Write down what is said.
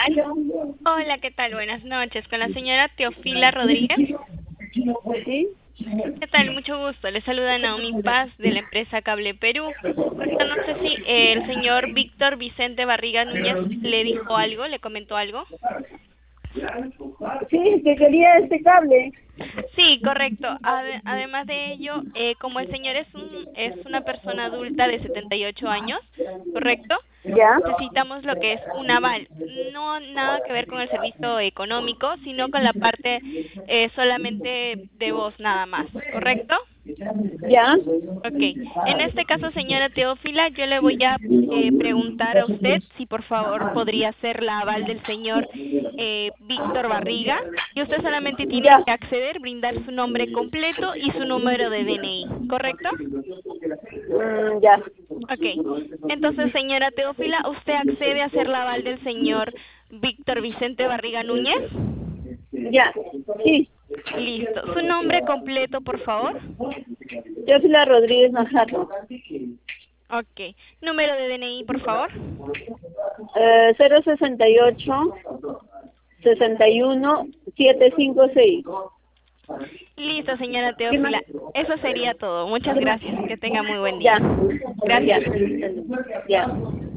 Hola, ¿qué tal? Buenas noches. Con la señora Teofila Rodríguez. Sí, ¿Qué tal? Mucho gusto. Le saluda Naomi Paz de la empresa Cable Perú. Ahorita no sé si el señor Víctor Vicente Barriga Núñez le dijo algo, le comentó algo. sí, que quería este cable. Sí, correcto. Además de ello, como el señor es una persona adulta de 78 años, ¿correcto? ¿Ya? Necesitamos lo que es un aval, no nada que ver con el servicio económico, sino con la parte solamente de voz nada más, ¿correcto? ¿Ya? Ok. En este caso, señora Teófila, yo le voy a preguntar a usted si por favor podría ser la aval del señor Víctor Barriga, y usted solamente tiene Ya. que acceder, brindar su nombre completo y su número de DNI, ¿correcto? Ya. Ok. Entonces, señora Teófila, ¿usted accede a ser la aval del señor Víctor Vicente Barriga Núñez? Ya. Sí. Listo. ¿Su nombre completo, por favor? Yo soy la Rodríguez Najarro. Ok. ¿Número de DNI, por favor? 068 61 756. Listo, señora ¿Qué más? Teófila. Eso sería todo. Muchas ¿Qué más? gracias. Que tenga muy buen día. Ya. Ya. Gracias. Ya.